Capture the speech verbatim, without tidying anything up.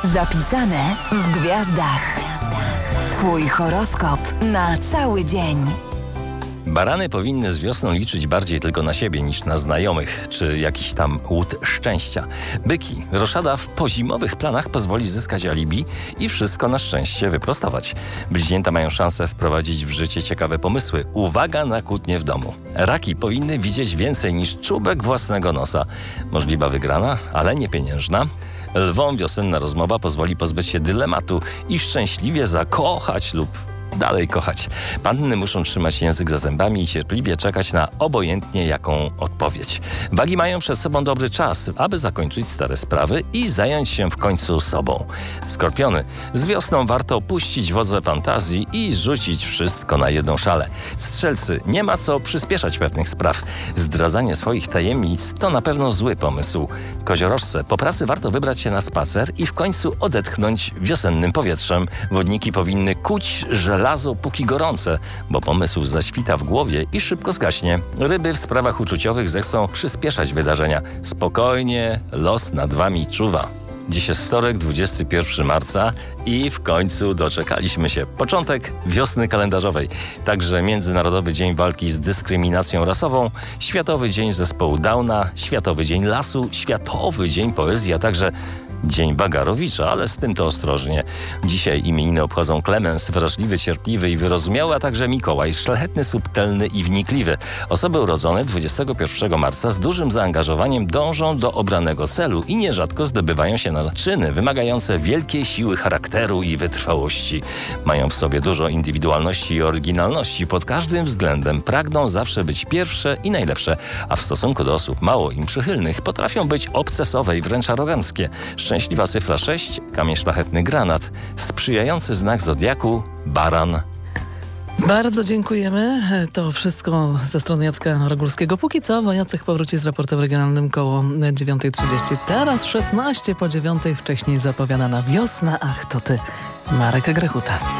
Zapisane w gwiazdach. Twój horoskop na cały dzień. Barany powinny z wiosną liczyć bardziej tylko na siebie niż na znajomych, czy jakiś tam łód szczęścia. Byki, roszada w pozimowych planach pozwoli zyskać alibi i wszystko na szczęście wyprostować. Bliźnięta mają szansę wprowadzić w życie ciekawe pomysły. Uwaga na kłótnie w domu. Raki powinny widzieć więcej niż czubek własnego nosa. Możliwa wygrana, ale nie pieniężna. Lwom wiosenna rozmowa pozwoli pozbyć się dylematu i szczęśliwie zakochać lub dalej kochać. Panny muszą trzymać język za zębami i cierpliwie czekać na obojętnie jaką odpowiedź. Wagi mają przed sobą dobry czas, aby zakończyć stare sprawy i zająć się w końcu sobą. Skorpiony. Z wiosną warto puścić wodze fantazji i rzucić wszystko na jedną szalę. Strzelcy. Nie ma co przyspieszać pewnych spraw. Zdradzanie swoich tajemnic to na pewno zły pomysł. Koziorożce. Po pracy warto wybrać się na spacer i w końcu odetchnąć wiosennym powietrzem. Wodniki powinny kuć żelazo póki gorące, bo pomysł zaświta w głowie i szybko zgaśnie. Ryby w sprawach uczuciowych zechcą przyspieszać wydarzenia. Spokojnie, los nad wami czuwa. Dziś jest wtorek, dwudziestego pierwszego marca i w końcu doczekaliśmy się. Początek wiosny kalendarzowej. Także Międzynarodowy Dzień Walki z Dyskryminacją Rasową, Światowy Dzień Zespołu Downa, Światowy Dzień Lasu, Światowy Dzień Poezji, a także Dzień Bagarowicza, ale z tym to ostrożnie. Dzisiaj imieniny obchodzą Klemens, wrażliwy, cierpliwy i wyrozumiały, a także Mikołaj, szlachetny, subtelny i wnikliwy. Osoby urodzone dwudziestego pierwszego marca z dużym zaangażowaniem dążą do obranego celu i nierzadko zdobywają się na czyny wymagające wielkiej siły charakteru i wytrwałości. Mają w sobie dużo indywidualności i oryginalności. Pod każdym względem pragną zawsze być pierwsze i najlepsze, a w stosunku do osób mało im przychylnych potrafią być obcesowe i wręcz aroganckie. Szczęśliwa cyfra sześć, kamień szlachetny granat, sprzyjający znak zodiaku baran. Bardzo dziękujemy. To wszystko ze strony Jacka Rogulskiego. Póki co, bo Jacek powróci z raportem regionalnym koło dziewiąta trzydzieści. Teraz szesnaście po dziewiątej, wcześniej zapowiadana wiosna. Ach, to ty, Marek Grechuta.